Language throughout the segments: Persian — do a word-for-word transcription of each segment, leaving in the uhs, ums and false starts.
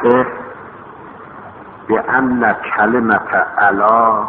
انتبه بأن كلمة علا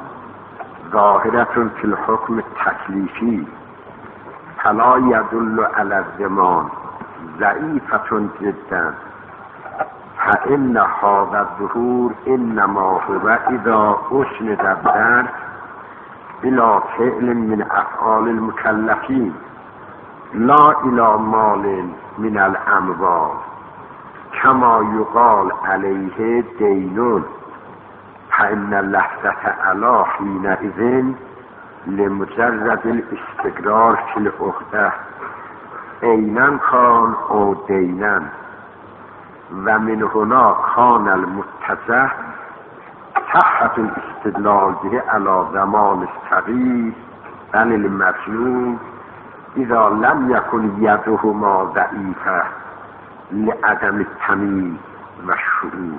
ظاهرة في الحكم التكلیفی فلا يدل على الزمان ضعيفة جدا فإن هذا الظهور إنما هو إذا أسند الدرس إلى فعل من أفعال المكلفين لا إلى مال من الأموال كما يقال عليه دين فإن اللحظة على حينئذ لمجرد الاستقرار في العهدة عينا كان أو دينا ومن هنا كان المتجه تحت الاستدلال به على زمان الصغير بل المجنون إذا لم يكن يدهما ضعيفة لعدم التمییز و شعور.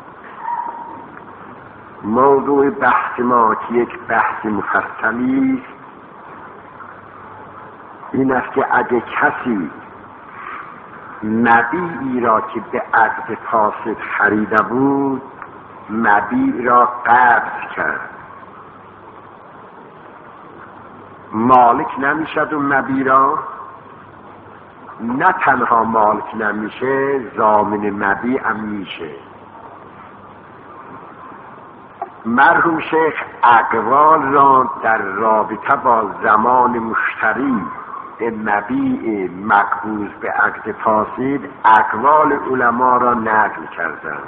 موضوع بحث ما که یک بحث مفصلی است این است که اگه کسی مبیعی را که به عقد فاسد خریده بود مبیع را قبض کرد، مالک نمیشد اون مبیع را؟ نه تنها مالک نمیشه، ضامن مبیع هم میشه. مرحوم شیخ اقوال را در رابطه با زمان مشتری به مبیع مقبوض به عقد فاسد اقوال علما را نقل کردند.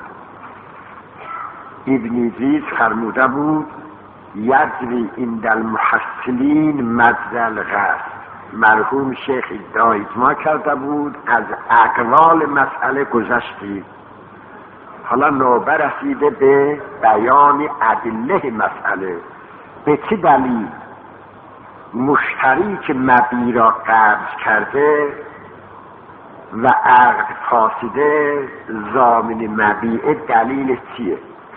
ابن زید فرموده بود یجری عند المحصلین مجری القصد. مرحوم شیخ ادعای اجماع کرده بود از اقوال مسئله گذشتیم، حالا نوبه رسیده به بیان ادله مسئله. به چه دلیل مشتری که مبیع را قبض کرده و عقد فاسده ضامن مبیع دلیل چیه؟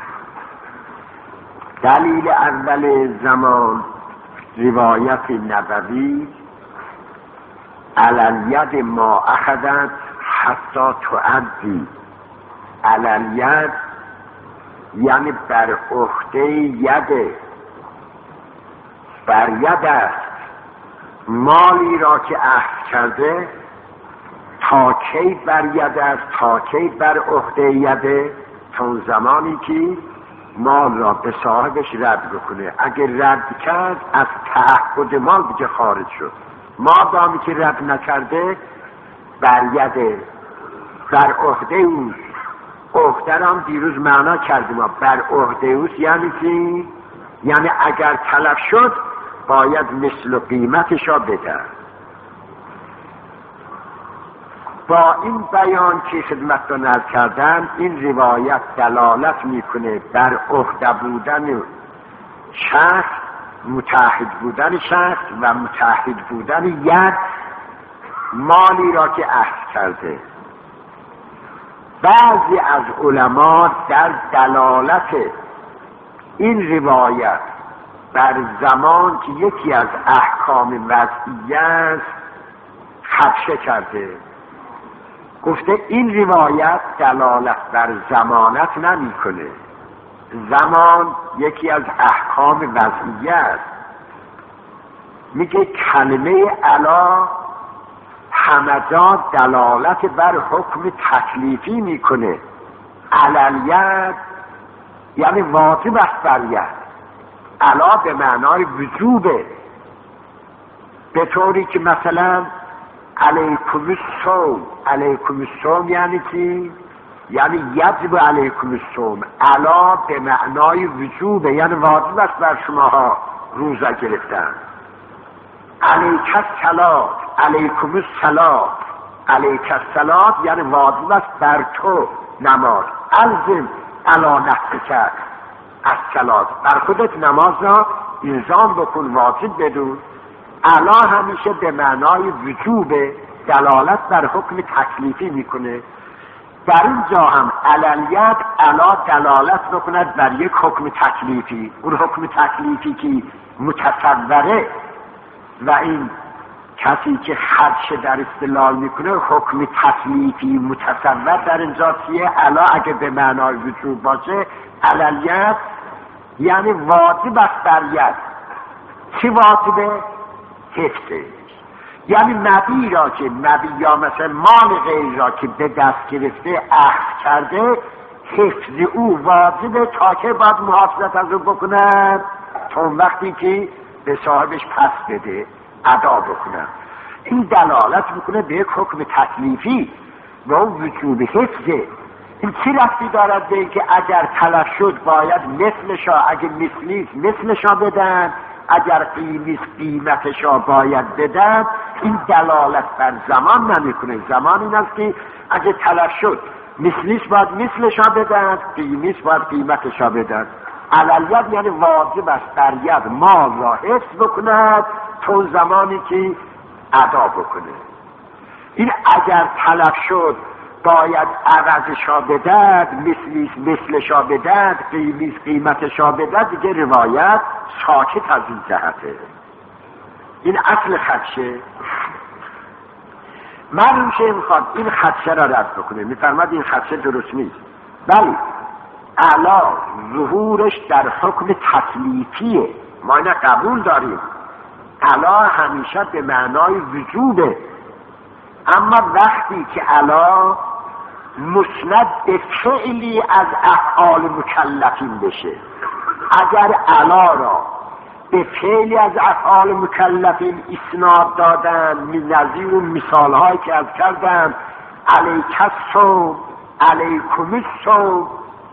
دلیل اول زمان روایت نبوی علالید ما اخذت حتی تعدی. علالید یعنی بر عهده ید، بر ید است مالی را که اخذ کرده تا کی بر ید است، تا کی بر عهده یده، تا زمانی که مال را به صاحبش رد بکنه. اگر رد کرد از تعهد مال بجه خارج شد. مادامی که رد نکرده بر یده، بر عهده اوست. عهده را هم دیروز معنا کردیم، بر عهده اوست یعنی چی؟ یعنی اگر تلف شد باید مثل و قیمتش را بده. با این بیان که خدمتتون عرض کردم این روایت دلالت میکنه بر عهده بودن شخص، متعهد بودن شخص و متعهد بودن ید مالی را که اخذ کرده. بعضی از علما در دلالت این روایت بر زمان که یکی از احکام وضعی است خدشه کرده، گفته این روایت دلالت بر زمانت نمی کنه. زمان یکی از احکام وضعی است. میگه کلمه علا همزاد دلالت بر حکم تکلیفی میکنه. علالیت یعنی واجب است بر ید. علا به معنای وجوبه، به طوری که مثلا علیکم الصوم، علیکم الصوم یعنی چی؟ یعنی یجب علیکم الصوم. علا به معنای وجوبه یعنی واجب است بر شماها روزه گرفتن. علیک الصلاة، علیکم الصلاة، علیک الصلاة یعنی واجب است بر تو نماز. الزم علی نفسک الصلاة، بر خودت نماز را الزام بکن، واجب بدون. علا همیشه به معنای وجوبه، دلالت بر حکم تکلیفی میکنه. در اینجا هم علالیت علا دلالت بکند بر یک حکم تکلیفی، اون حکم تکلیفی که متصوره و این کسی که خدشه در استدلال میکنه حکم تکلیفی متصور در اینجا چیه؟ علا اگه به معنای وجود باشه علیت یعنی واجب است بر ید. چی واجبه؟ حفظه. یعنی نبی را که نبی یا مثلا مال غیر را که به دست گرفته اخذ کرده حفظ او واجبه تا که باید محافظت از او بکنن تا اون وقتی که به صاحبش پس بده ادا بکنن. این دلالت میکنه به یک حکم تکلیفی و اون وجوب حفظه. این چی رفتی دارد به این که اگر تلف شد باید مثلشا، اگر مثلیست مثلشا بدن، اگر قیمیست قیمتشا باید بدن. این دلالت بر زمان نمیکنه. زمان این است که اگر تلف شد مثلیست باید مثلشا بدن، قیمیست باید قیمتشا بدن. علیت یعنی واجب است بر ید مال را حفظ بکند تا زمانی که ادا بکنه. این اگر تلف شد باید عوضشا بدد، مثلیست مثلشا بدد، قیمیست قیمتشا بدد، دیگه روایت ساکت از این جهته. این اصل خدشه. معلوم شه میخواد این خدشه را رد بکنه، میفرماد این خدشه درست نیست. بلی علا ظهورش در حکم تکلیفیه، ما اینه قبول داریم. علا همیشه به معنای وجوبه، اما وقتی که علا مسند به فعلی از افعال مکلفین بشه، اگر علا را به فعلی از افعال مکلفین اسناد دادن، نظیر و مثال هایی که از کردن علیک الصوم، علیکم الصوم،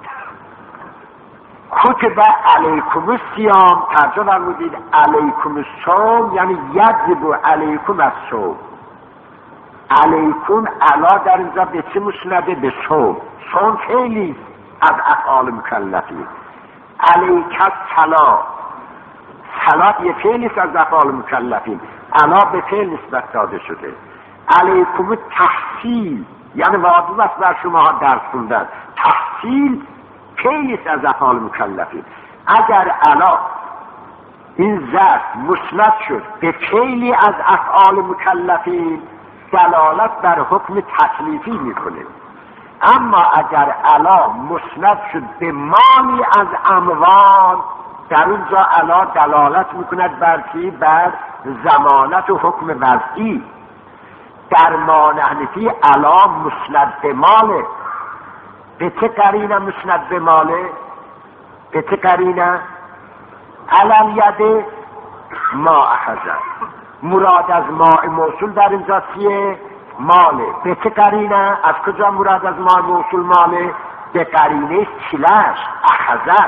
کتب علیکم الصیام، ترجمه فرمودید علیکم الصوم یعنی یجب علیکم الصوم. علیکم علا در اینجا به چه مسنده؟ به صوم. صوم فعلی از افعال مکلفین. علیک الصلاة، صلاة یه فعلی از افعال مکلفین، علا به فعل نسبت داده شده. علیکم التحصیل یعنی واجب است بر شما درس خوندن، تحصیل فعلی از افعال مکلفین. اگر علا این ظرف مسند شد به فعلی از افعال مکلفین دلالت بر حکم تکلیفی میکنه. اما اگر علا مسند شد به مالی از اموال، در اونجا علا دلالت میکند بر چی؟ بر ضمانت و حکم وضعی. در مانحنفی علا مسند به ماله. به چه قرینه مسند به ماله؟ به چه قرینه؟ علم یده ما اخذن. مراد از ماء موصول در اینجا چیه؟ ماله. به چه قرینه؟ از کجا مراد از ماء موصول ماله؟ به قرینه چلش اخذن.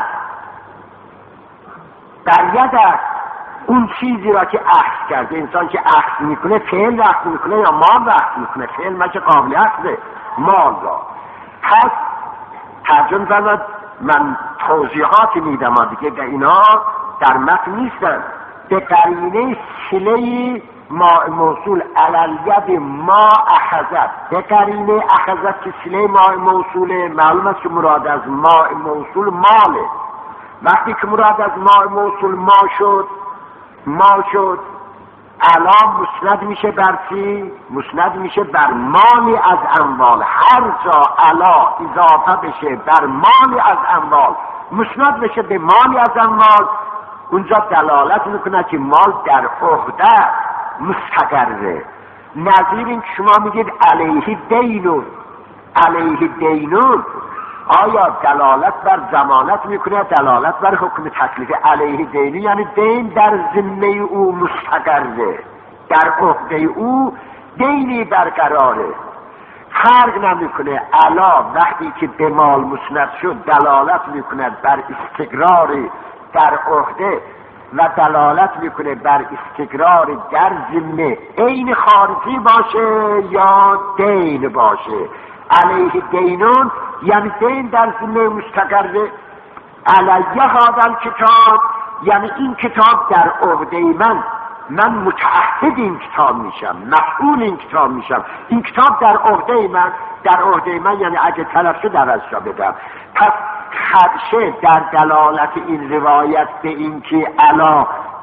در ید اون چیزی را که اخذ کرده. انسان که اخذ میکنه فعل اخذ میکنه یا مال اخذ میکنه؟ فعل مچه قابل اخذه، مال را. پس ترجمه زند من توضیحاتی میدم دیگه در اینا در متن نیستن. به قرینه صله ما موصول علالید ما اخذت، به قرینه اخذت که صله ما موصوله، معلوم است که مراد از ما موصول ماله. وقتی که مراد از ما موصول ما شد ما شد علا مسند میشه بر چی؟ مسند میشه بر مالی از اموال. هر جا علا اضافه بشه بر مالی از اموال، مسند بشه به مالی از اموال، اونجا دلالت میکنه که مال در عهده مستقره. نظیر این که شما میگید علیه دینون، علیه دینون، آیا دلالت بر ضمانت میکنه؟ دلالت بر حکم تکلیف. علیه دینی یعنی دین در ذمه او مستقره، در عهده او دینی برقراره. فرق نمیکنه. علا وقتی که به مال مسند شد دلالت میکنه بر استقرار در عهده و دلالت میکنه بر استقرار در ذمه، عین خارجی باشه یا دین باشه. علیه دینون یعنی دین در ذمه مستقره. علیه هذا کتاب یعنی این کتاب در عهده من، من متعهد این کتاب میشم، مسئول این کتاب میشم، این کتاب در عهده من. در عهده من یعنی اگه طلب شد عوضش بدم. پس خدشه در دلالت این روایت به این که علا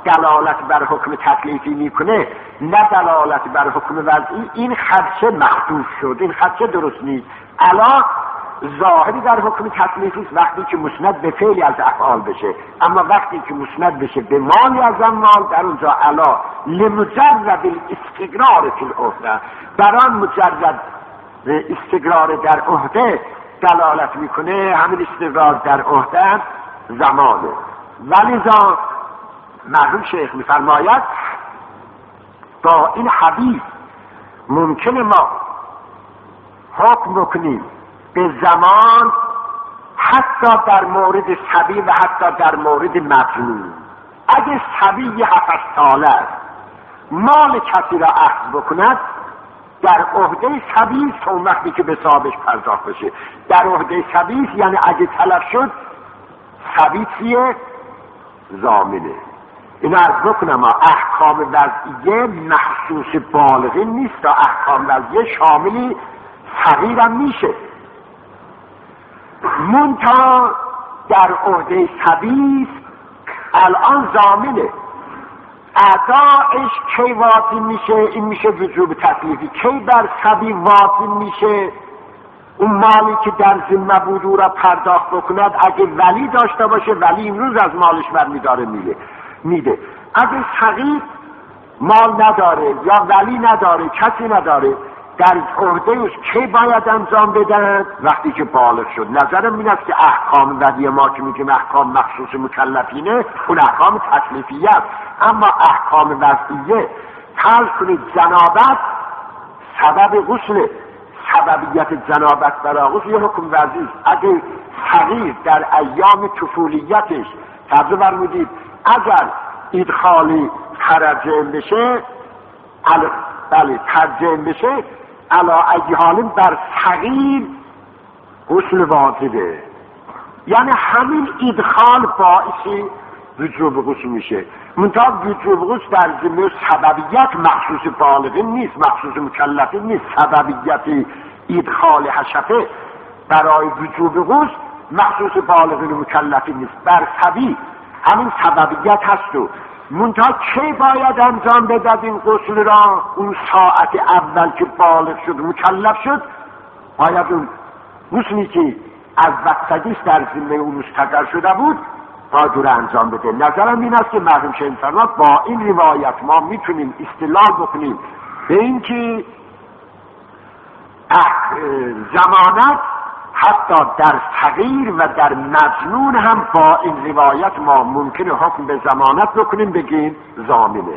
دلالت بر حکم تکلیفی میکنه نه دلالت بر حکم وضعی، این خدشه مخدوش شد، این خدشه درست نیست. الا ظاهری در حکم تکلیفی است وقتی که مسند به فعلی از افعال بشه، اما وقتی که مسند بشه به مالی از اموال در اونجا الا لمجرد الاستقرار فی العهده، بران مجرد استقرار در عهده دلالت میکنه، همین استقرار در عهده زمانه. ولذا مرحوم شیخ میفرماید با این حدیث ممکنه ما حکم بکنیم به زمان حتی در مورد صبی و حتی در مورد مجنون. اگه صبی هفت ساله است مال کسی را اخذ بکند در عهده صبی است، اون وقتی که به صاحبش پرداخت بشه در عهده صبی است، یعنی اگه تلف شد صبی چیه؟ ضامنه. این عرض بکنم احکام وضعیه مخصوص بالغین نیست، تا احکام وضعیه شاملی صغیرم میشه. منتها در عهده صبی الان ضامنه، ادایش کی واقع میشه؟ این میشه وجوب تکلیفی. کی بر صبی واقع میشه؟ اون مالی که در ذمه بود او را پرداخت بکند، اگه ولی داشته باشه ولی امروز از مالش برمیداره میده میده اگه صغیر مال نداره یا ولی نداره کسی نداره در عهده اوست کی باید انجام بدن؟ وقتی که بالغ شد. نظرم این است که احکام وضعیه ما که میگیم احکام مخصوص مکلفینه اون احکام تکلیفیه است، اما احکام وضعیه فرض کنید جنابت سبب غسل، سببیت جنابت برای غسل یه حکم وضعی است. اگه صغیر در ایام طفولیتش ترجمه فرمودید اگر ادخالی ترجم بشه بله ترجم بشه علا ای حال بر صغیر غسل واجبه، یعنی همین ادخال باعث وجوب غسل میشه. منتها وجوب غسل در ضمن سببیت مخصوص بالغین نیست، مخصوص مکلفین نیست. سببیت ادخال حشفه برای وجوب غسل مخصوص بالغین و مکلفین نیست، بر صبی همین سببیت هست. و منتها کی باید انجام بدد این غسل را؟ اون ساعت اول که بالغ شد مکلف شد باید اون غسلی که از بچگیش در ذمه او مستقر شده بود باید او را انجام بده. نظرم این است که مرحوم شیخ فرمود با این روایت ما میتونیم استدلال بکنیم به این که ضمانت حتی در صغیر و در مجنون هم با این روایت ما ممکنه حکم به ضمانت بکنیم بگیم ضامنه،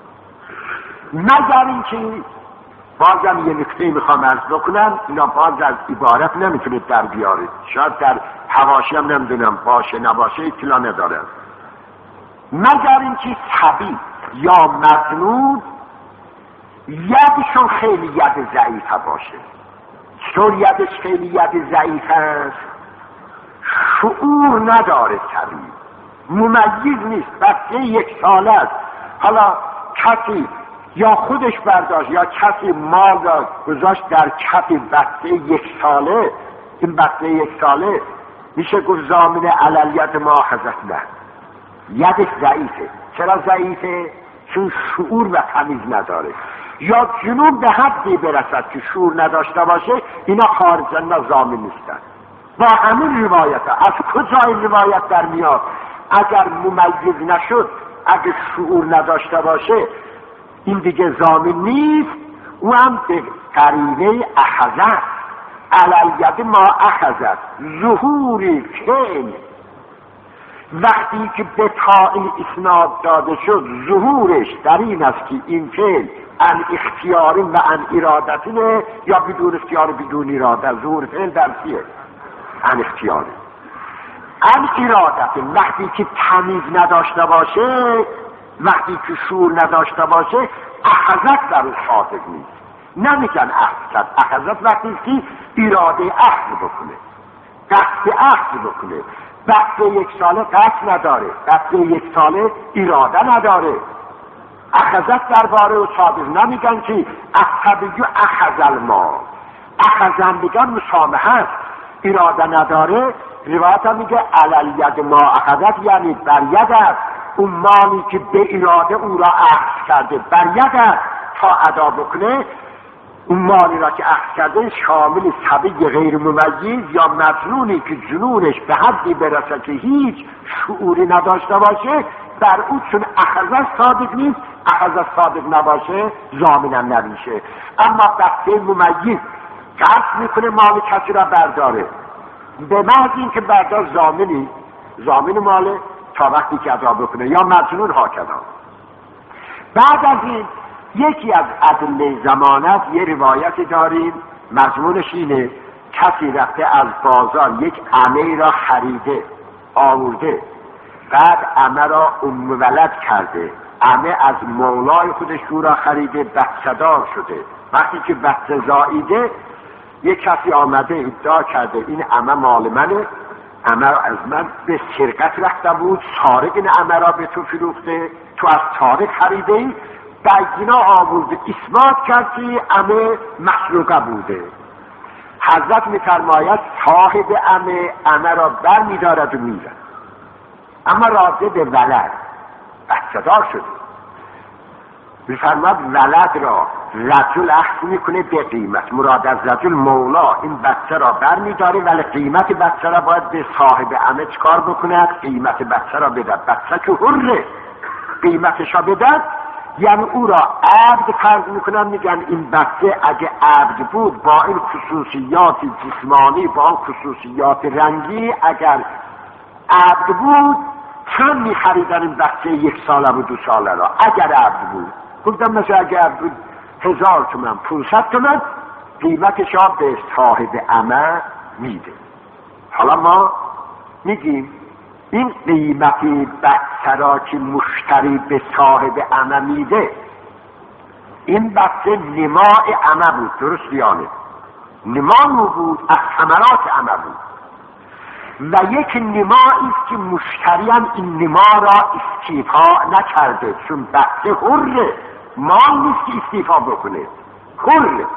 مگر اینکه بازم یه نکته میخوام عرض بکنم، اینا باز از عبارت نمیتونید در بیارید، شاید در حواشی هم نمیدونم باشه نباشه اطلاع ندارم، مگر اینکه صبی یا مجنون یدشون خیلی ید ضعیفه باشه. چطور یدش خیلی ید ضعیف است؟ شعور نداره صبی، ممیز نیست، بچه یک ساله است. حالا کسی یا خودش برداشت یا کسی مال را گذاشت در کف بچه یک ساله، این بچه یک ساله میشه گفت ضامن علی ید مؤاخذه نه، یدش ضعیفه. چرا ضعیفه؟ چون شعور و تمیز نداره. یا جنون به حدی برسد که شعور نداشته باشه، اینا خارجن و ضامن نیستن. با همین روایت ها از کجا این روایت در میاد؟ اگر ممیز نشد، اگر شعور نداشته باشه این دیگه ضامن نیست. او هم به قرینه اخذت علی ید ما اخذت ظهوری فعل، وقتی که به تائین اسناد داده شد ظهورش در این است که این فعل ان اختیاری و ان ارادتینه یا بدون اختیار بدون اراده. ظهور فعل در چیه؟ ان اختیاری ان ارادتین. وقتی که تمیز نداشته باشه، وقتی که شعور نداشته باشه، اخذت در اون صادق نیست. نمیگن اخذت. اخذت وقتی که اراده اخذ بکنه، قصد اخذ بکنه. بچه یک ساله قصد نداره، بچه یک ساله اراده نداره. اخذت درباره و صادق نمیگن که اخذیو اخذ المال، اخذن بگن مسامحه است، اراده نداره. روایت هم میگه علی ید ما اخذت، یعنی بر ید است. اون مالی که به اراده او را اخذ کرده برگردد تا ادا بکنه، اون مالی را که اخذ کرده شامل صبی غیر ممیز یا مجنونی که جنونش به حدی برسه که هیچ شعوری نداشته باشه، بر او چون اخذش صادق نیست، اخذش صادق نباشه ضامن نمیشه. اما بسته ممیز قصد میکنه مال کسی را برداره، به محض این که بردار ضامنی ضامن ماله تا وقتی که ادا بکنه، یا مجنون ها کدا. بعد از این یکی از ادله ضمانت یه روایت داریم، مضمونش اینه کسی رفته از بازار یک عمه را خریده آورده، بعد عمه را ام ولد کرده، عمه از مولای خودش او را خریده، بچه‌دار شده. وقتی که بچه زاییده یک کسی آمده ادعا کرده این عمه مال منه، عمه را از من به سرقت رفته بود، سارق این عمه را به تو فروخته، تو از سارق خریده ای، بگینا آورده اثبات کرد که عمه مسروقه بوده. حضرت می‌فرماید صاحب عمه عمه را بر می‌دارد و می‌رد، اما راجع به ولد بچه دار شده می‌فرماید ولد را رجل اخذ میکنه به قیمت، مراد از رجل مولا این بچه را بر می‌داره، ولی قیمت بچه را باید به صاحب عمه چکار بکند؟ قیمت بچه را بدد. بچه که حره قیمتش را بدد، یعنی او را عبد فرض میکنن، میگن این بچه اگه عبد بود با این خصوصیات جسمانی با این خصوصیات رنگی اگر عبد بود چند میخریدن این بچه یک ساله و دو ساله را اگر عبد بود؟ گفتم مثلا اگر عبد بود هزار تومن پونصد تومن قیمتش را به صاحب عمه میده. حالا ما میگیم این قیمتی بچه را که مشتری به صاحب عمه میده، این بچه نماء عمه بود، درست یانه نماء بود، از ثمرات عمه بود، و یک نمایی است که مشتری هم این نما را استیفا نکرده، چون بچه حره، مال نیست که استیفا بکنه، حره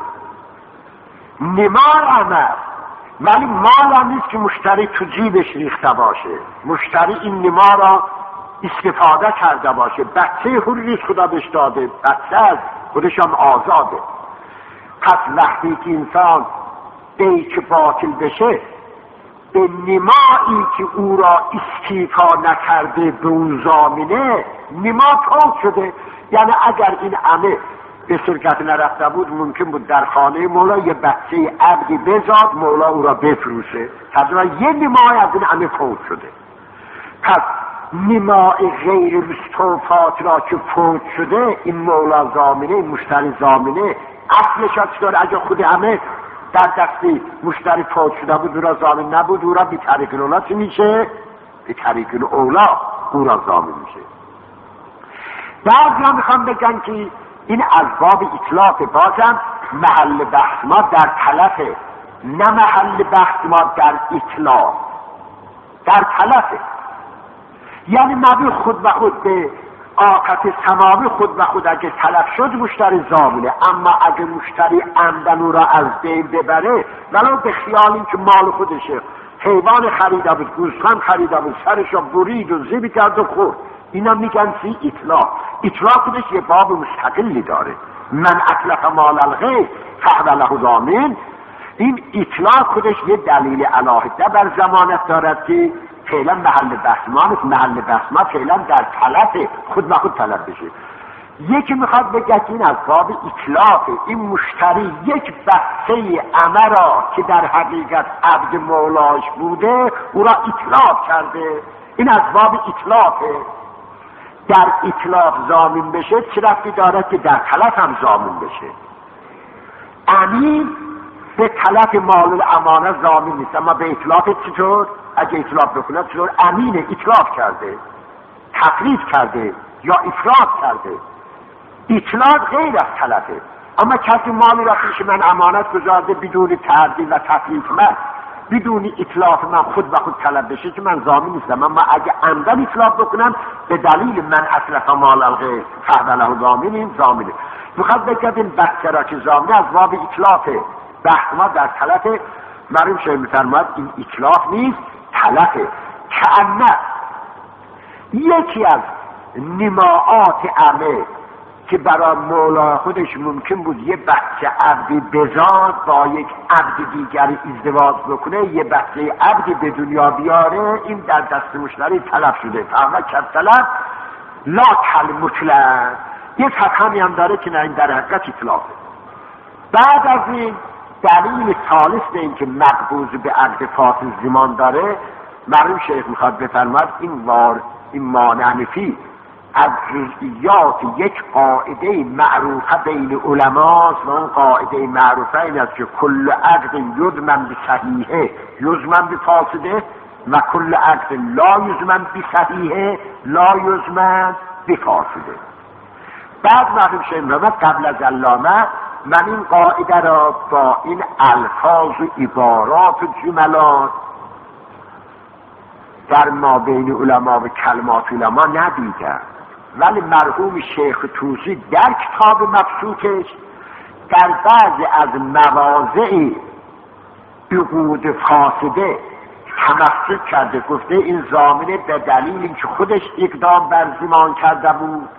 نماء عمه، ولی مال هم نیست که مشتری تو جیبش ریخته باشه، مشتری این نما را استفاده کرده باشه. بچه حریست خدا بهش داده، بچه از خودش هم آزاده. پس وقتی که انسان بیک باطل بشه، به نمایی که او را استیفا نکرده به اون زامنه نما فوت شده. یعنی اگر این عمه به سرقت نرفته بود ممکن بود در خانه مولا یه بچه عبدی بزاد، مولا او را بفروشه، تقریبا یه نمای از این عمه فوت شده. پس نمای غیر مستوفات را که فوت شده، این مولا زامنه، این مشتری زامنه، اصلش از داره اگه خود عمه در دستی مشتری فوت شده بود او را زامن نبود، او را بی طریق اولا چی میشه؟ بی طریق اولا او را زامن میشه. بعضی ها میخوام بگن که این از باب اطلاق، بازم محل بحث ما در تلفه، نه محل بحث ما در اطلاق، در تلفه. یعنی مبی خود به خود به آقت سماوی خود به خود اگه تلف شد مشتری زامنه، اما اگه مشتری عمدن او را از بین ببره ولو به خیال این که مال خودشه، حیوان خریده بود، گوسفند خریده بود، سرش را برید و زیبی کرد و خورد، اینا میگن سی اطلاق. اطلاق خودش یه باب مستقلی داره، من اطلق مال الغیر فهو له ضامن. این اطلاق خودش یه دلیل علاهده بر ضمانت دارد که فعلا محل بحث ما نیست، محل بحث ما فعلا در طلب خود به خود طلب بشه. یکی میخواد بگه این از باب اطلاق، این مشتری یک بسته عمه را که در حقیقت عبد مولاش بوده او را اطلاق کرده، این از باب اطلاقه. در اطلاق ضامن بشه چه رفتی داره که در تلف هم ضامن بشه؟ امین به تلف مال الامانه ضامن نیست، اما به اطلاق چطور؟ اگه اطلاق بکنه چطور؟ امینه، اطلاق کرده، تفرید کرده یا افراط کرده. اطلاق غیر از تلفه. اما کسی مالی را پیش من امانت گذارده بدون تردید و تفرید من، بدون اطلاق من خود به خود طلب بشه که من ضامن نیستم، اما اگه عمدن اطلاق بکنم به دلیل من اطلق مال الغیر فهو له ضامن، ضامنه. میخواد بگه این بچه را که ضامنه از باب اطلاقه، بحث ما در تلفه. مرحوم شیخ می‌فرماید این اطلاق نیست، تلفه. کأنه یکی از نماعات عمه که برای مولا خودش ممکن بود یه بچه عبدی بزاد با یک عبد دیگری ازدواج بکنه، یه بچه عبدی به دنیا بیاره، این در دست مشتری طلب شده. فهمه که طلب لا کل مطلق، یه فتحمی هم داره که نه این در حقیقت اطلاقه. بعد از این دلیل ثالث به این که مقبوض به عقد فاسد زمان داره، مرحوم شیخ میخواد بفرماد این وار این مانع نفی از جزئیات یک قاعده معروفه بین علماست و اون قاعده معروفه این است که کل عقد یضمن بصحیحه یضمن بفاسده و کل عقد لا یضمن بصحیحه لا یضمن بفاسده. بعد مرحوم شیخ میفرماد قبل از علامه من این قاعده را با این الفاظ و عبارات و جملات در ما بین علما و کلمات علما ندیدم، ولی مرحوم شیخ طوسی در کتاب مبسوطش در بعضی از مواضع عقود فاسده تمسک کرده، گفته این ضامنه به دلیل اینکه خودش اقدام بر زمان کرده بود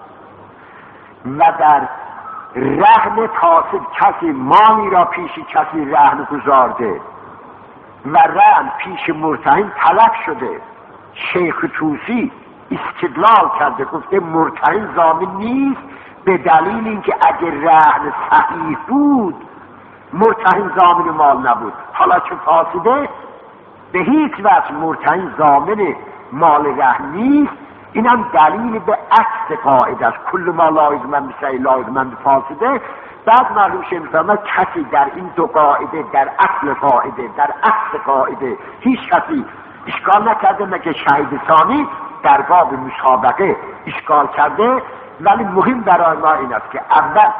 و در رهن فاسد کسی مالی را پیش کسی رهن گذارده و رهن پیش مرتهن طلب شده، شیخ طوسی استدلال کرده گفته مرتهن ضامن نیست به دلیل اینکه اگر رهن صحیح بود مرتهن ضامن مال نبود، حالا چه فاسده به هیچ وجه مرتهن ضامن مال رهن نیست. این هم دلیل به عکس قاعده است، کل ما لا یضمن بصحیح لا یضمن بفاسده. بعد معلوم شد میفرماید کسی در این دو قاعده، در اصل قاعده در عکس قاعده هیچ کسی اشکال نکرده مگه شهید ثانی در باب مسابقه اشکال کرده. ولی مهم برای ما این است که اول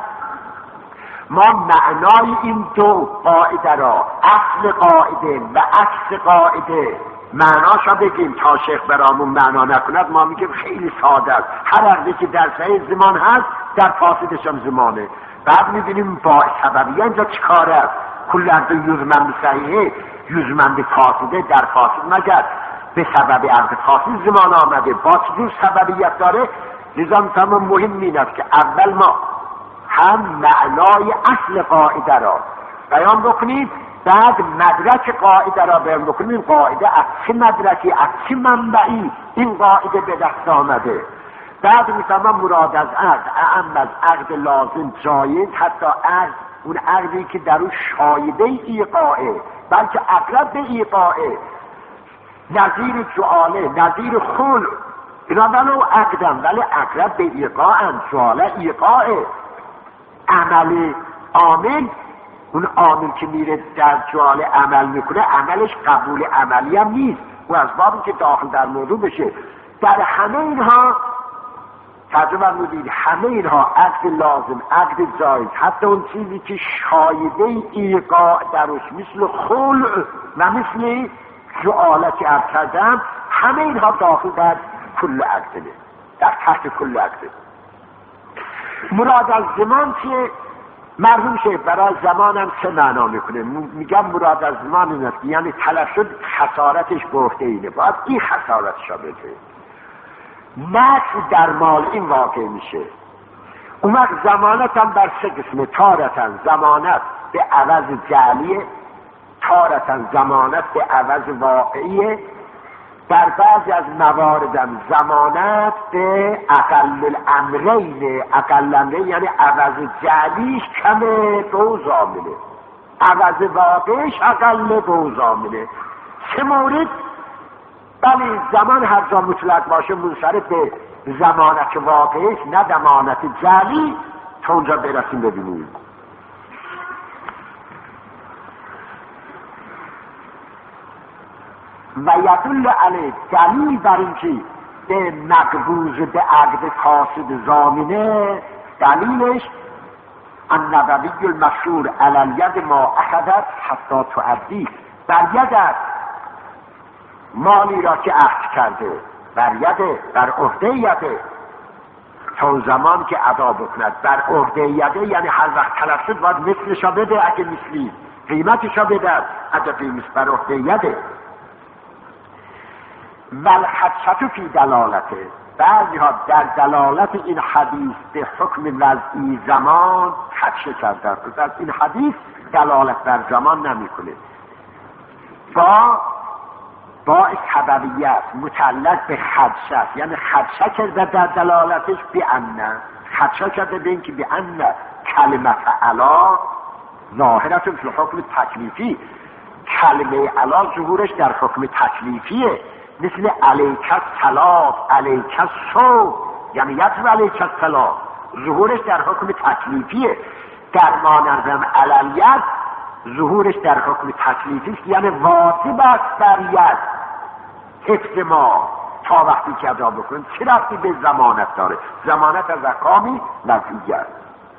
ما معنای این دو قاعده را، اصل قاعده و عکس قاعده، معناشا بگیم تا شیخ برامون معنا نکند. ما میگیم خیلی ساده است، هر عقدی که در صحیح زمان هست در فاسدش هم زمانه. بعد میبینیم با سببیه اینجا چیکاره است، کل عقد یضمن بصحیحه یضمن بفاسده، در فاسد مگر به سبب عقد فاسد زمان آمده، با چجور سببیت داره. لذا میفهمم مهم این است که اول ما هم معنای اصل قاعده را بیان بکنیم، بعد مدرک قاعده را بیان بکنیم. این قاعده از چه مدرکی، از چه منبعی این قاعده به دست آمده. بعد میفهمم مراد از عقد اعم از عقد لازم جایز، حتی عقد اون عقدی که در اون شایبه ایقاعه بلکه اقرب به ایقاعه، نظیر جعاله نظیر خلع، اینا ولو عقدم ولی اقرب به ایقاعن، جعاله ایقاعه. عمل عامل، اون عامل که میره در جعاله عمل میکنه عملش قبول عملی هم نیست، و از بابی که داخل در موضوع بشه. در همه اینها ترجمه بودید، همه اینها عقد لازم، عقد جایز، حتی اون چیزی که شایده ایقاع درش مثل خلع و مثل جعاله که عرض کردم، همه اینها داخل در کل عقده، در تحت کل عقده. مراد از زمان که مرحوم شیخ برای زمان هم سه معنا میکنه. میگم مراد از زمان این است یعنی تلف شد خسارتش به عهده اینه، باید این خسارتش را بده. نقص در مال این واقع میشه. اون وقت زمانت هم بر سه قسمه، تارتن زمانت به عوض جعلیه، تارتن زمانت به عوض واقعیه، در بعضی از مواردم زمانت به اقل الامرین، اقل الامرین یعنی عوض جعلیش کمه دو زامنه، عوض واقعش اقل دو زامنه. سه مورد بلی زمان هر جا مطلق باشه منصرف به زمانت واقعش، نه زمانت جعلی. تا اونجا برسیم ببینیم. و یدل علیه دلیل بر اینکه به مقبوض به عقد فاسد ضامنه، دلیلش النبوی المشهور علی الید ما اخذت حتی تؤدی، بر ید مالی را که عهد کرده، بر ید بر عهده یده تا زمان که ادا بکند، بر عهده یده یعنی هر وقت تلف شد باید مثلشا بده، اگه مثلی قیمتشا بده، اگه قیمت بر عهده یده. والخدشة فی دلالته، بعضی ها در دلالت این حدیث به حکم وضعی زمان خدشه کردن، از این حدیث دلالت بر زمان نمیکنه. با با سببیت متعلق به خدشه است، یعنی خدشه کرده در دلالتش به انه، خدشه کرده به این که به انه کلمه علا ظاهرتون فی حکم تکلیفی، کلمه علا ظهورش در حکم تکلیفیه، مثل علیک السلام علیک الصوم، یعنی یتب علیک السلام ظهورش در حکم تکلیفیه. در مانظم علیت ظهورش در حکم تکلیفی است، یعنی واجب است بر ید حفظ ما تا وقتی که ادا بکنیم. چه ربطی به ضمانت داره؟ ضمانت از احکامی وضعیه است.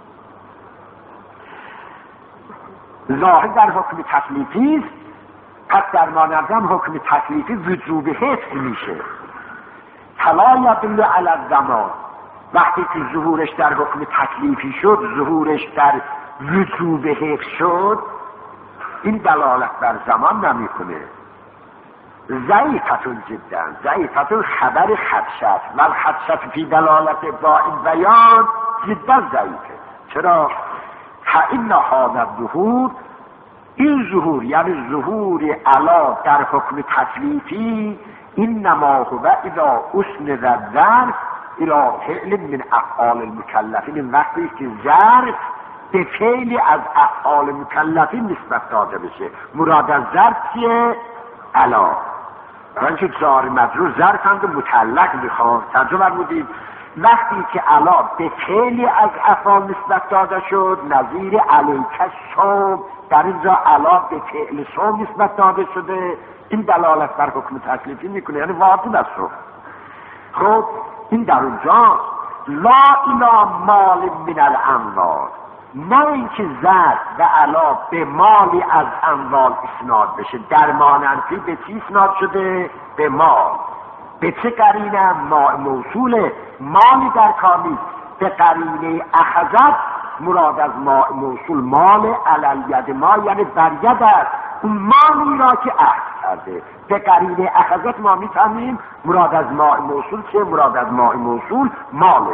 ظاهر در حکم تکلیفی است، پس در مانظم حکم تکلیفی وجوب حفظ میشه. فلا یدل علی الزمان، وقتی که ظهورش در حکم تکلیفی شد، ظهورش در وجوب حفظ شد، این دلالت بر زمان نمیکنه. ضعیفتون جدا، ضعیفتون خبر خدشه است و خدشه فی دلالت با این بیان جدا ضعیفه. چرا؟ فإن هذا الظهور، این ظهور یعنی ظهور علا در حکم تکلیفی، انما هو اذا اسند الظرف الى فعل من افعال المکلفین، این وقتی که ظرف به فعلی از افعال مکلفین نسبت داده بشه. مراد از ظرف چیه؟ علا. برای جار مجرور ظرف هم متعلق میخواد. ترجمه فرمودید وقتی که علا به فعلی از افعال نسبت داده شد، نظیر علیک الصوم، در اینجا علا به فعل صوم نسبت داده شده، این دلالت بر حکم تکلیفی میکنه، یعنی واجب است. خب این در اونجا لا الی مال من الاموال، نه اینکه ظرف و علا به مالی از اموال اسناد بشه. در ماننفی به چی اسناد شده؟ به مال. به چه قرینه؟ ما موصوله، مالی در کامی به قرینه اخذت، مراد از ما موصول مال علالید ما، یعنی برید است اون مالی را که اخذ کرده. به قرینه اخذت ما میفهمیم مراد از ما موصول چه؟ مراد از ما موصول ماله.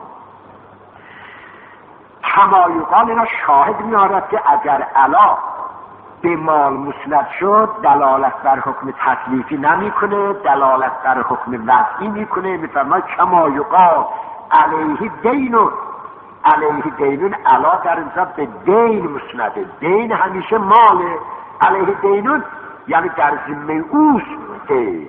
کما یقال، اینا شاهد میارد که اگر علا به مال مسند شد، دلالت بر حکم تکلیفی نمیکنه، دلالت بر حکم وضعی میکنه. میفرماید کما یقال علیه دینون، علیه دینون، علا در اینجا به دین مسنده، دین همیشه ماله، علیه دینون یعنی در ذمه اوست دین.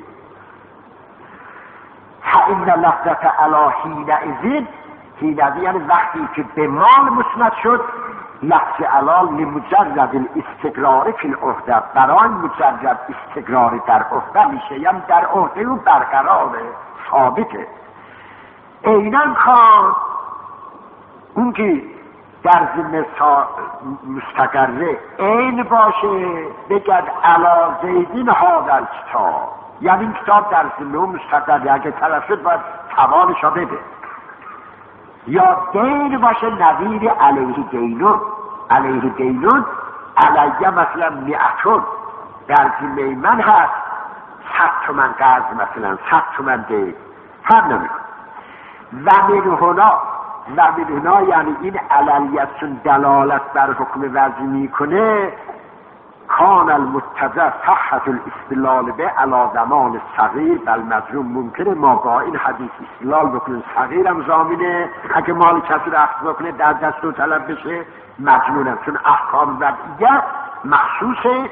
فإن لفظت علا حینئذ، حینئذ یعنی وقتی که به مال مسند شد، لفظ علا لمجرد الاستقرار فی العهده، برای مجرد استقرار در عهده میشه، یعنی در عهده او برقراره، ثابته. اینن خان اون که در ذمه مستقره عین باشه، بگد علا زیدین هذا الکتاب، یعنی این کتاب در ذمه اون مستقره، اگه طرف شد باید توانش را بده. یا دین باشه نظیر علیه دینون، علیه دینون علیه مثلا میعتون، در ذمه من هست صد تومن قرض، مثلا صد تومن دین، فرق نمیکنه. و منهنا، و منهنا یعنی این علیت چون دلالت بر حکم وضعی میکنه، کان المتضع صحت الاستدلال به علی زمان صغیر بل مظلوم. ممکنه ما با این حدیث استدلال بکنیم صغیرم ضامنه، اگه مال کسی رو اخذ بکنه در دست و طلب بشه مجنونم، چون احکام وضعیه مخصوص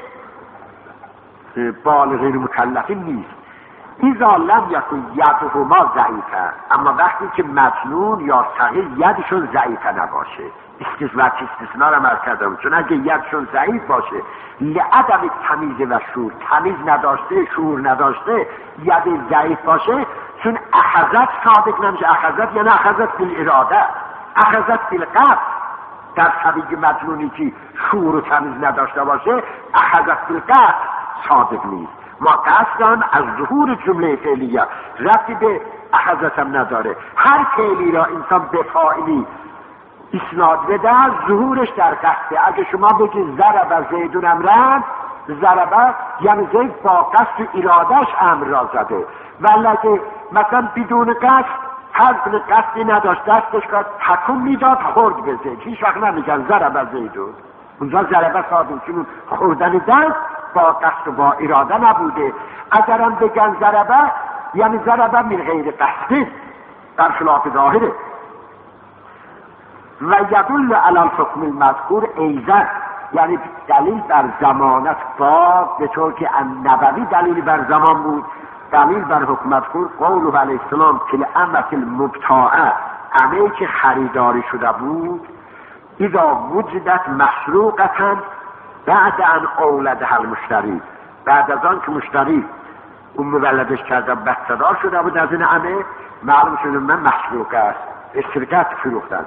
بالغین مکلفین نیست. ایزا لم یکن یدهما ضعیفه، اما وقتی که مجنون یا صغیر یدشون ضعیفه نباشه، استثناء استثناء را مرز کردم، چون اگه یدشون ضعیف باشه لعدم تمیز و شعور، تمیز نداشته، شعور نداشته، ید ضعیف باشه، چون اخذت صادق نمیشه. اخذت یعنی اخذت بالاراده، اخذت بالقصد. در طبیعی مجنونی که شعور و تمیز نداشته باشه، اخذت بالقصد صادق نیست. ما قصدان از ظهور جمله فعلیه ربطی به اخذت هم نداره. هر فعلی را انسان به فاعلی اسناد بده، ظهورش در قصده. اگه شما بگید ضرب زیدون امرن، ضربه یعنی زید با قصد ارادش امر را زده. ولی اگه مثلا بدون قصد هر قصدی نداشت دستش که تکون میداد خورد به زید، هیچ وقت نمیگن ضرب زیدون، اونجا ضربه سادون، چون خوردن دست با قصد و با اراده نبوده. اگرم بگن ضربه یعنی ضربه من غیر قصدی، در خلاف ظاهره. و یدل علی الحکم المذکور ایضا، یعنی دلیل بر زمانت با به طور که نبوی دلیل بر زمان بود، دلیل بر حکم مذکور قوله علیه السلام که الامة المبتاعه، امه‌ای که خریداری شده بود، اذا وجدت مسروقة بعد ان اولدها المشتری، بعد از آن که مشتری اون مولدش کرده بستدار شده بود از این امه، معلوم شده من مسروق است، اشتراکات فروختن.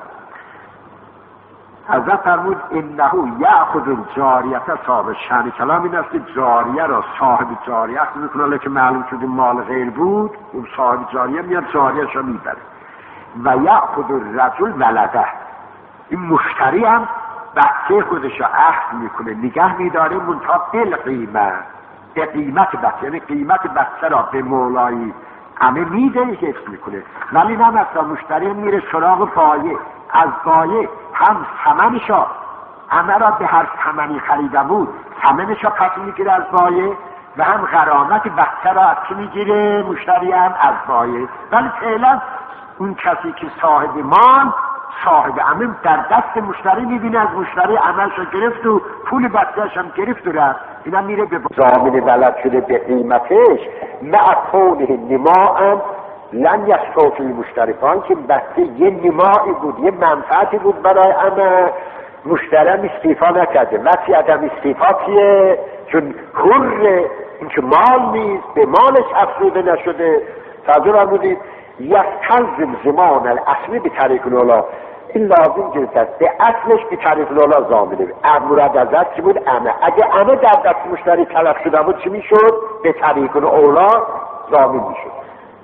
حضرت فرمود انه یأخذ الجاریه صاحب شأن، کلام این است که جاریه را صاحب جاریه اخذ میکنه، لیکن معلوم شده مال غیر بود، اون صاحب جاریه میاد جاریهش را میبره. و یأخذ الرجل ولده، این مشتری هم بچه خودش را اخذ میکنه نگه میداره، منتها بالقیمه، به قیمت بچه، یعنی قیمت بچه را به مولایی همه میده حفظ میکنه. ولی نه مثلا مشتری میره سراغ بایع، از بایع هم ثمنشا همه را به هر ثمنی خریده بود ثمنشا پس میگیره از بایع، و هم غرامت بچه را از کی میگیره؟ مشتری هم از بایع. ولی فعلا اون کسی که صاحب مال، صاحب عمل، در دست مشتری میبینه، از مشتری عملشو گرفت و پول بچه‌اش هم گرفت و رفت، اینا میره به ضامن ولد شده به قیمتش، مع کونه نماء لن یستوفی المشتری، که بچه یه نمایی بود، یه منفعتی بود برای عمل، مشتری استیفا نکرده. وقتی آدم استیفا کیه؟ چون حره، این که مال نیست، به مالش افزوده نشده. توجه فرمودید؟ یستلزم زمان الاصلی به طریق الاولا، این لازم گرفت به اصلش به طریق الاولا ضامنه. مراد ازت چی بود؟ امه. اگه امه در دست مشتری تلف شده بود چی میشد؟ به طریق الاولا ضامن میشد.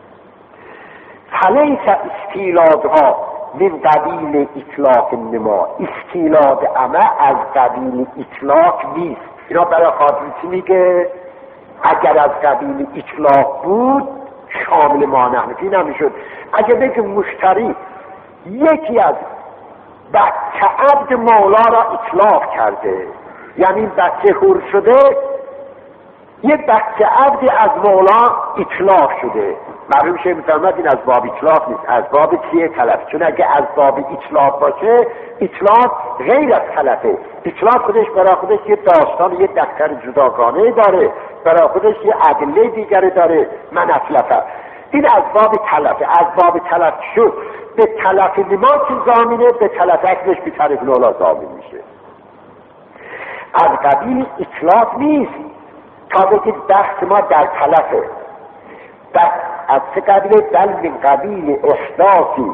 فلیس استیلادها من قبیل اطلاق نما، استیلاد امه از قبیل اطلاق نیست. اینا برای خاطر چی میگه؟ اگر از قبیل اطلاق بود شامل مانحنفی نمیشد. اگه بگه مشتری یکی از بچه عبد مولا را اطلاق کرده، یعنی بچه حور شده، یه بچه عبدی از مولا اطلاق شده، معلوم شه میفرمد این از باب اطلاق نیست، از باب چیه؟ تلف. چون اگه از باب اطلاق باشه، اطلاق غیر از تلفه. اطلاق خودش برای خودش یه داستان، یه دفتر جداگانه داره، برای خودش یه ادله دیگری داره، من اطلفه. این از باب تلفه. از باب تلف شد به تلف نما که ضامنه، به تلف اکنش به طریق لولا ضامن میشه. از قبیل اطلاق نیست. تا بگید بحث ما در تلفه، از چه قبیل؟ بل من قبیل احداثی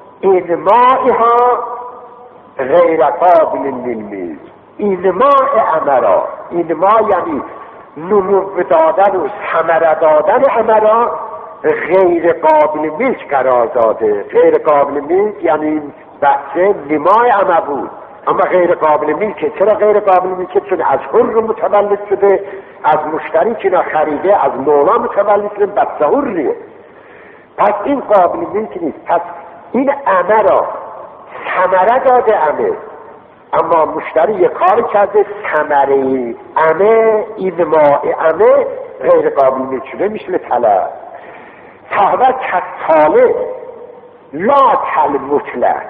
انماعها غیر قابل للمیز. انماع امرا، انماع یعنی نمو دادن و ثمره دادن امرا غیر قابل ملک قرار داده. غیر قابل ملک یعنی بچه نمای امه بود اما غیر قابل ملکه. چرا غیر قابل ملکه؟ چون از حر متولد شده، از مشتری که خریده، از مولا متولد شده، بچه حریه، پس این قابل ملک نیست. پس این امه را ثمره داده امه، اما مشتری یک کار کرده، ثمره امه، این ماء امه غیر قابل ملک شده، مثل طلب. صحبت کتاله لا کل مطلق.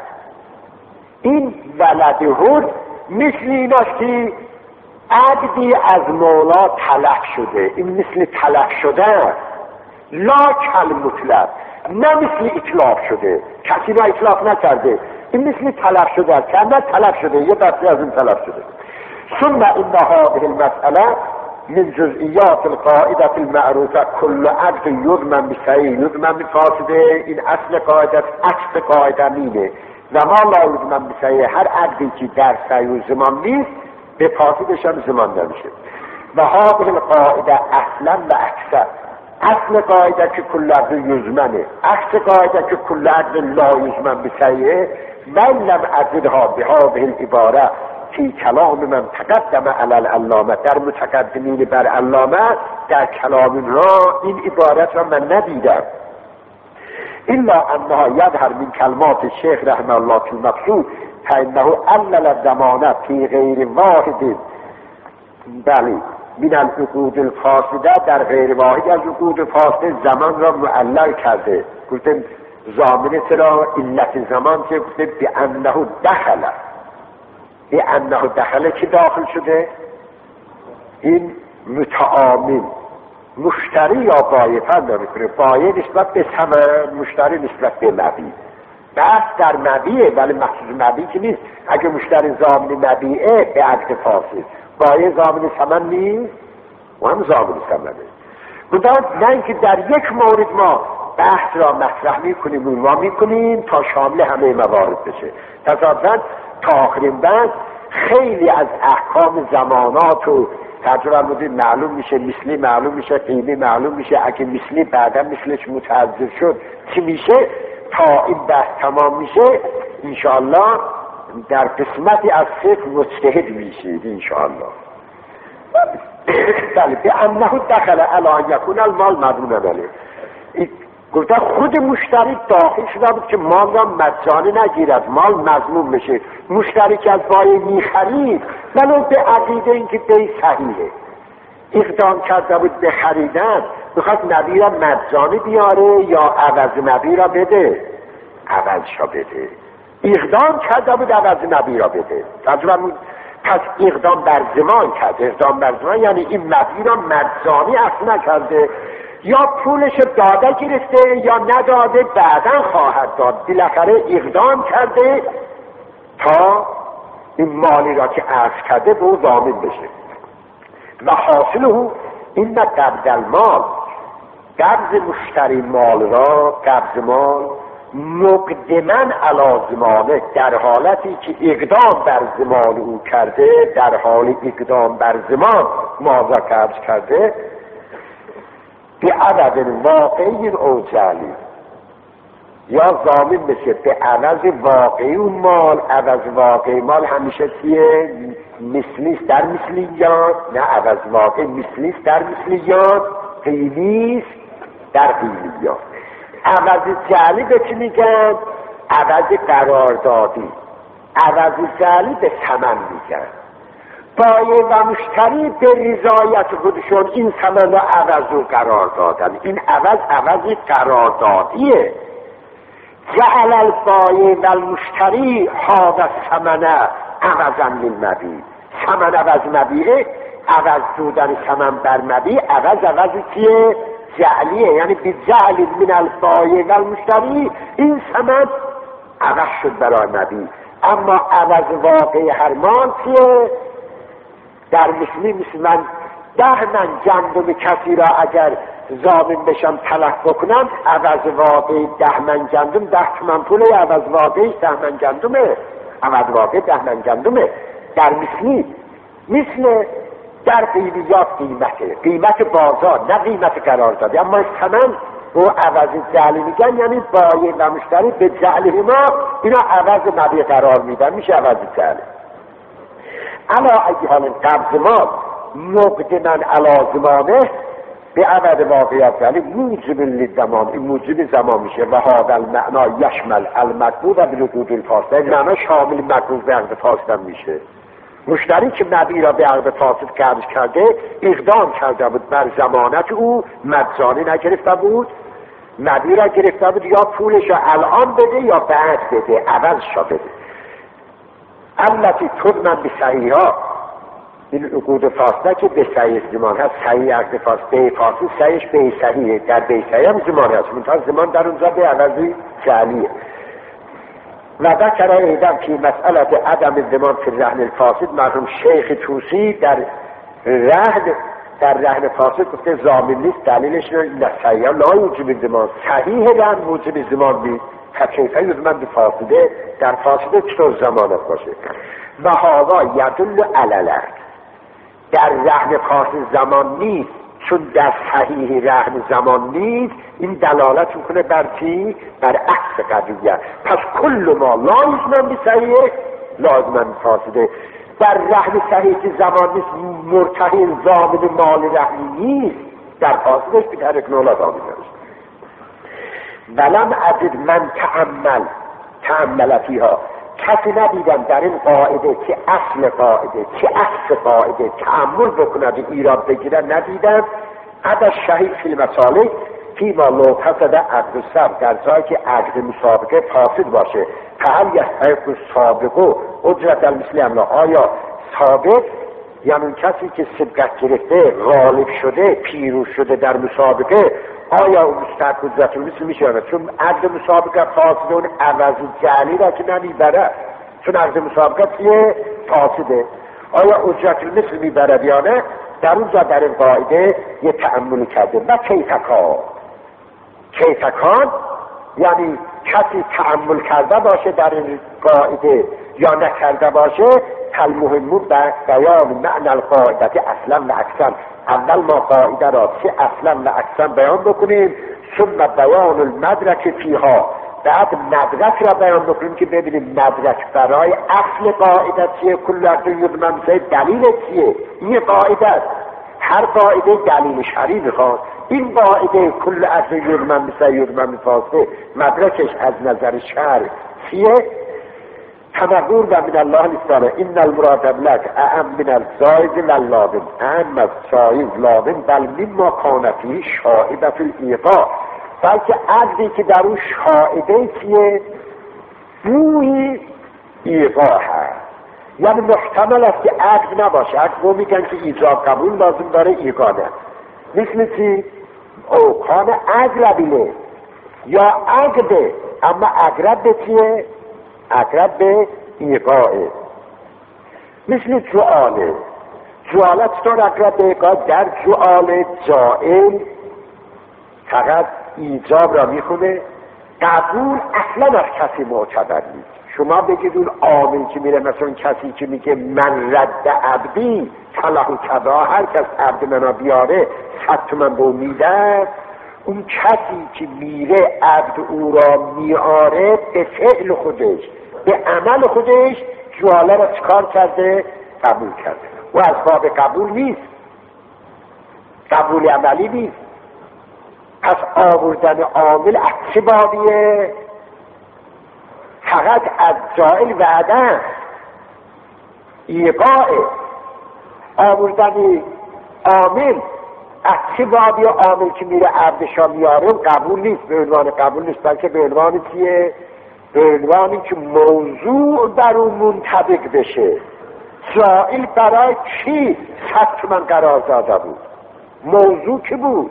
این ولد حر مثل این است که عبدی از مولا تلف شده، این مثل تلف شده، لا کل مطلق، نه مثل اطلاق شده، کسی را اطلاق نکرده، این مثل تلف شده است، که نه تلف شده، یه بسته از این تلف شده. ثم این هذه المسئله من جزئیات القاعده المعروفه کل عبد یضمن بصحیح یضمن بفاسده. این اصل قاعده، عکس قاعده مینه و ما لا یضمن بصحیح، هر عبدی که در صحیح و زمان نیست به فاسدش هم زمان نمیشه. و هذه القاعده اصلا و اکثر، اصل قاعده که کل عبد یضمنه، عکس قاعده که کل عبد لا یضمن بصحیح. من لم اجدها بهذه العباره فی کلام من تقدم علی العلامه، در متقدمین بر علامه در کلام را این عبارت را من ندیدم. الا انها یظهر من کلمات شیخ رحمه الله فی المقصود فانه علل زمانه فی غیر واحد بله من العقود الفاسده، در غیر واحد از عقود فاسده زمان را معلل کرده. گفتم ضامن چرا علت زمان که گفتم به انه دخل، به انه دخل که داخل شده این متعامل مشتری یا بایع فرق نمیکنه، بایع نسبت به ثمن، مشتری نسبت به مبیع. بس در مبیعه ولی مخصوص مبیع که نیست. اگه مشتری ضامن مبیعه به عقد فاسد، بایع ضامن ثمن نیست و هم ضامن ثمنه. بودن نه اینکه در یک مورد ما بحث را مطرح میکنیم عنوان میکنیم تا شامل همه موارد بشه. تصادفاً تا آخرین بحث خیلی از احکام زمانات و ترجمه بودید معلوم میشه، مثلی معلوم میشه، قیمی معلوم میشه. اگه مثلی بعدا مثلش متعذر شد چی میشه؟ تا این بحث تمام میشه انشاءالله در قسمتی از فقه مجتهد میشید انشاءالله. بله به انه دخل علی یکون المال مضمون علیه، گفته خود مشتری داخل شده بود که مال را مجانی نگیرد، مال مضمون بشه. مشتری که از بایع میخرید ولو به عقیده اینکه بی صحیحه اقدام کرده بود به خریدن، میخواد نبی را مجانی بیاره یا عوض نبی را بده؟ عوض را بده. اقدام کرده بود عوض نبی را بده. پس اقدام بر زمان کرده. اقدام بر زمان یعنی این نبی را مجانی اصلا نکرده، یا پولش داده گرفته یا نداده بعدا خواهد داد. بالاخره اقدام کرده تا این مالی را که عرض کرده به او ضامن بشه. و حاصله این قبض المال، قبض مشتری مال را، قبض مال مقدمن علی زمانه، در حالتی که اقدام بر زمان او کرده، در حال اقدام بر زمان مال را قبض کرده به عدد واقعی او جعلی، یا ضامن بشه به عوض واقعی اون مال. عوض واقعی مال همیشه چیه؟ مثلیست در مثلیات، نه عوض واقعی مثلیست در مثلیات، قیمیست در قیمیات. عوض جعلی به چی میگن؟ عوض قراردادی. عوض جعلی به ثمن میگن. بایع و مشتری به رضایت خودشون این ثمن را عوض و قرار دادن. این عوض عوض قراردادیه. جعل البایع و المشتری هذا الثمن عوضا للمبیع، ثمن عوض مبیعه، عوض دادن ثمن بر مبیع. عوض عوض چیه؟ جعلیه، یعنی به جعل من البایع و المشتری این ثمن عوض شد برای مبیع. اما عوض واقعی هر مال چیه؟ در مثلی مثل من ده من گندم کسی را اگر ضامن بشم تلف بکنم، عوض واقعی ده من گندم ده تومن پوله، عوض واقعی ده من گندمه، عوض واقعی ده من گندمه. در مثلی مثل در قیمیات قیمته، قیمت بازار نه قیمت قرار داده. اما ثمن و عوض جعلی میگن، یعنی بایع و مشتری به جعل ما اینا عوض مبیع قرار میدن، میشه عوض جعلی. علا ای حال قبض مال مقدمن علا زمانه به عدد واقعیت، یعنی موجب للزمان، این موجب زمان میشه. و هذا المعنا یشمل المطلوب و بالعقود الفاسده، این معنا شامل مطلوب به عقد فاسد میشه. مشتری که مبیع را به عقد فاسد قبض کرده، اقدام کرده بود بر ضمانت او، مجانی نگرفته بود، مبیع را گرفته بود، یا پولش را الان بده یا بعد بده، عوضش را بده. التي تضمن به صحیحا، این عقود فاسده که به صحیح زمان هست. صحیح عقد فاسد به فاسد صحیحش به صحیحه، در به صحیح هم زمان هست، منتها زمان در اونجا به عوضی جعلیه. و ذکر ایدم که مسئله عدم زمان فی الرهن الفاسد، مرحوم شیخ توسی در رهن در رهن فاسد گفته ضامن نیست. دلیلش نه صحیح لا یوجب زمان، صحیح رهن موجب زمان نیست. کیفه یضمن به فاسده، در فاسده چطور زمانت باشه؟ و هاوا یدل علله، در رهن فاسد زمان نیست چون در صحیح رهن زمان نیست. این دلالت میکنه بر چی؟ بر عکس قضیه. پس کل ما لا یضمن به صحیح لا یضمن به فاسده. در رهن صحیح که زمان نیست مرتهن ضامن مال رهنی نیست، در حاصلش به ترک نولا ضامن نوشت. ولم اجد من تعمل تعمل فیها، کسی ندیدم در این قاعده که اصل قاعده که اصل قاعده تعمل بکند و ایراد بگیرن ندیدم. عدد شهید فی المسالک فیما لو فسد عقد السبق، در جایی که عقد مسابقه فاسد باشه، فهل یستحق سابقه اجرت المثل املا، آیا سابق یعنی اون کسی که سبقت گرفته غالب شده پیروز شده در مسابقه آیا اون مستحق اجرت المثل میشه؟ چون عقد مسابقه فاسده، اون عوض جعلی را که نمیبره، چون عقد مسابقه چیه؟ فاسده. آیا اجرت المثل میبره یا نه؟ در اونجا در این قاعده یه تأمل کرده. و کیفکان کیفکان یعنی کسی تأمل کرده باشه در این قاعده یا نکرده باشه، فالمهم بیان معنی القاعده اصلا و اکثر. اول ما قاعده را چه اصلا و اکثر بیان بکنیم، ثم بیان المدرک فیها، بعد مدرک را بیان بکنیم که ببینیم مدرک برای اصل قاعده چیه، کل اصل من مثل دلیل چیه. این قاعده است، هر قاعده دلیل شرعی میخواد. این قاعده کل اصل من مثل من فاسده مدرکش از نظر شرع چیه؟ تمقور و من الله لسانه این المراد ابلک اهم من الزایز للابن، اهم از سایز لابن، بل مما کانفی شائبه فی الایقاع، بلکه عقدی که در اون شائبه چیه؟ بوی ایقاع هست. یعنی محتمل است که عقد نباشه. عقد رو میگن که ایجاب قبول لازم داره، ایقاع نه. مثل چی؟ او کان اقربینه یا عقده، اما اقرب به چیه؟ اقرب به ایقاعه. مثل جعاله، جعاله چطور اقرب به ایقاع؟ در جعاله جائل فقط ایجاب را میخونه، قبول اصلا از کسی معتبر نیست. شما بگید اون عامل که میره مثلا کسی که میگه من رد عبدی فله کذا، هر کس عبد منو بیاره صد تومن به میده، اون کسی که میره عبد او را میاره به فعل خودش به عمل خودش جواله را چکار کرده؟ قبول کرده. و از باب قبول نیست، قبول عملی نیست. پس آوردن عامل از چه بابیه؟ فقط از جائل وعده ایقاع. آوردن عامل از چه بابیه؟ عامل که میره عبدشا میاره قبول نیست، به عنوان قبول نیست، بلکه به عنوان چیه؟ به عنوانی که موضوع بر اون منطبق بشه. جائل برای چی صد تومن قرار داده بود؟ موضوع که بود؟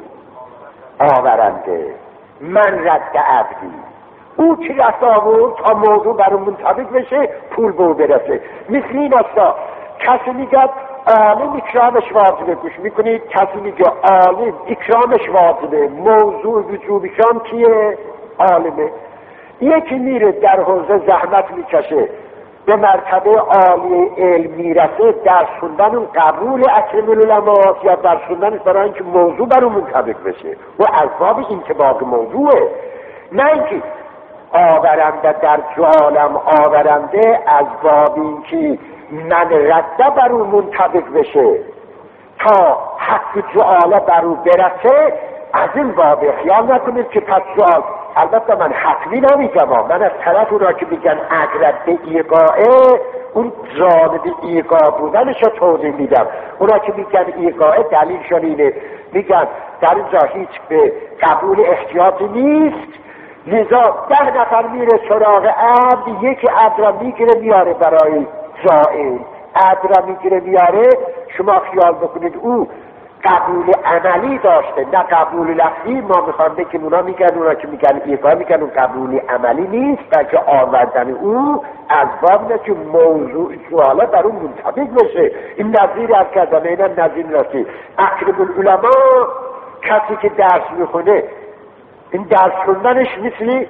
آورنده من رد عبدی، او چی رفت آورد تا موضوع بر اون منطبق بشه، پول به او برسه. مثل این است کسی میگه عالم اکرامش واجبه، گوش میکنید، کسی میگه عالم اکرامش واجبه، موضوع وجوب اکرام کیه؟ عالمه. یکی میره در حوزه زحمت میکشه به مرتبه عالی علم میرسه، درس خوندن اون قبول اکرم العلماء یا درس خوندنش برای اینکه موضوع بر اون منطبق بشه و از باب انطباق موضوعه، نه اینکه آورنده در جعالم آورنده از باب اینکه من رده بر اون منطبق بشه تا حق جعاله بر اون برسه. از این باب خیال نکنید که پس جعال، البته من حتمی نمیگم، من از طرف اون را که میگن اقرب به ایقاعه اون جانب ایقاع بودنش رو توضیح میدم. اون را که میگن ایقاعه دلیلشون اینه، میگن در اینجا هیچ به قبول احتیاطی نیست، لذا ده نفر میره سراغ عبد، یکی عبد را میگیره میاره برای جائل، عبد را میگیره میاره. شما خیال بکنید او قبول عملی داشته نه قبول لفظی. ما میخوام بگیم اونا میگن، اونا که میگن ایقاع میگن اون قبول عملی نیست، بلکه آوردن او از باب نه که موضوع سواله بر اون منطبق بشه. این نظیر از کردن، این نظیر نسی اکرم العلماء، کسی که درس میخونه این درس خوندنش مثل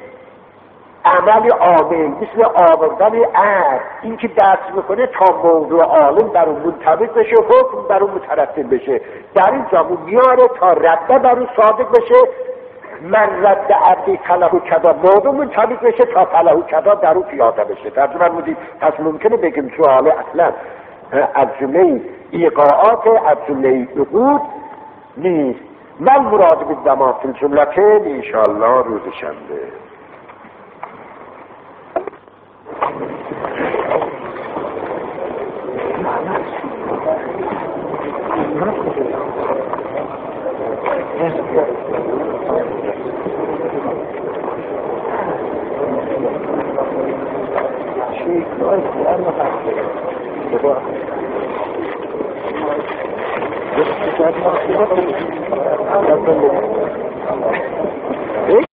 عمل عامل، مثل آوردن عرض، این که درس میکنه تا موضوع عالم بر اون منطبق بشه، حکم بر اون مترتب بشه. در این جامون میاره تا رده بر اون صادق بشه، من رد عبدی فله کذا، موضوع منطبق بشه تا فله کذا در اون پیاده بشه. ترجمه بودید. پس ممکنه بگیم سواله اصلا از جمله ایقاعات، از جمله عقود نیست. من مراد بالدما فی الجملتین انشاءالله روز شنبه. Gracias.